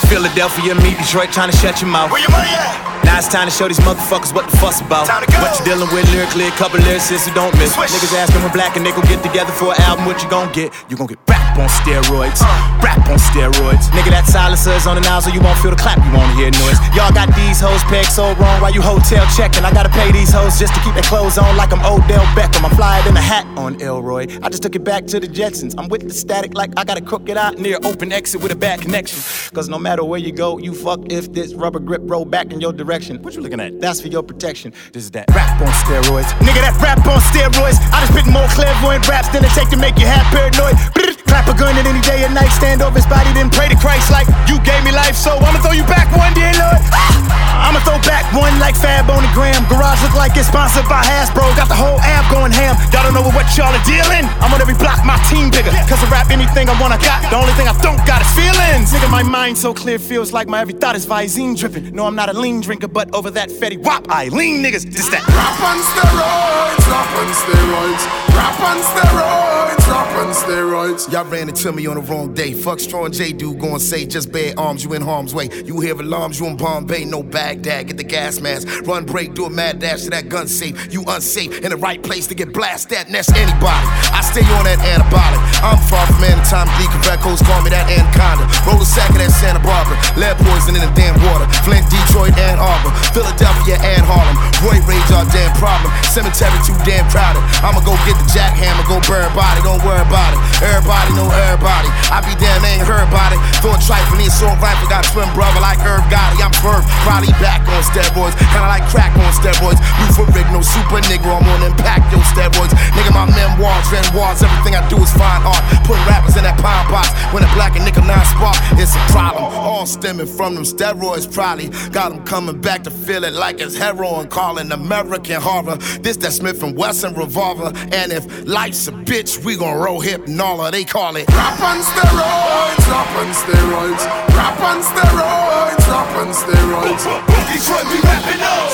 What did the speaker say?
Philadelphia, meet Detroit, trying to shut your mouth. Where your money at? Now it's time to show these motherfuckers what the fuss about. Time to go. What you dealing with lyrically, a couple lyricists who don't miss. Swish. Niggas asking when Black and Nickel get together for an album, what you gon' get? You gon' get rap on steroids. Rap on steroids. Nigga, that silencer is on the nozzle, you won't feel the clap, you won't hear noise. Y'all got these hoes pegged so wrong while you hotel checking. I gotta pay these hoes just to keep their clothes on like I'm Odell Beckham. I'm flyer than a hat on Elroy. I just took it back to the Jetsons. I'm with the static like I gotta crook it out near open exit with a bad connection. Cause no matter where you go, you fuck if this rubber grip roll back in your direction. What you looking at? That's for your protection. This is that rap on steroids. Nigga, that rap on steroids. I just spit more clairvoyant raps than it take to make you half paranoid. Clap a gun at any day or night, stand over his body, then pray to Christ like you gave me life, so I'ma throw you back one, dear Lord. I'ma throw back one like Fab on the gram. Garage look like it's sponsored by Hasbro. Got the whole app going ham. Y'all don't know what y'all are dealing. I'm on every block, my team bigger. Cause I rap anything I want, I got. The only thing I don't got is feelings. Nigga, my mind so clear, feels like my every thought is Visine dripping. No, I'm not a lean drinker, but over that Fetty Wap, I lean niggas. This that rap on steroids, rap on steroids, rap on steroids, rap on steroids. Y'all ran into me on the wrong day. Fuck Strong J dude gon' say just bare arms, you in harm's way. You hear alarms, you in Bombay, no Baghdad. Get the gas mask, run break, do a mad dash to that gun safe. You unsafe, in the right place to get blasted at next anybody. I stay on that antibiotic. I'm far from time bleak, records call me that anaconda. Roll a sack of that Santa Barbara, lead poison in the damn water. Flint, Detroit, Ann Arbor, Philadelphia, and Harlem. Roy Rage, our damn problem. Cemetery too damn crowded. I'ma go get the jackhammer, go burn body, don't worry about it. Everybody know everybody. I be damn, they ain't heard about it. Throw a trifle, need assault rifle, got a twin brother like Herb Gotti. I'm Ferb, probably back on steroids, kinda like crack on steroids. Roof rig, no super nigga, I'm on impact, yo steroids. Nigga, my memoirs, red walls, everything I do is fine art. Putting rappers in that pine box, when a Black and Nickel non-spark, it's a problem. All stemming from them steroids, probably got them coming back to feel it like it's heroin, calling American horror. This that Smith & Wesson revolver, and if life's a bitch, we gon' roll Hypnola, they call it rap on steroids, rap on steroids, rap on steroids, rap on steroids. Detroit, we rapping up.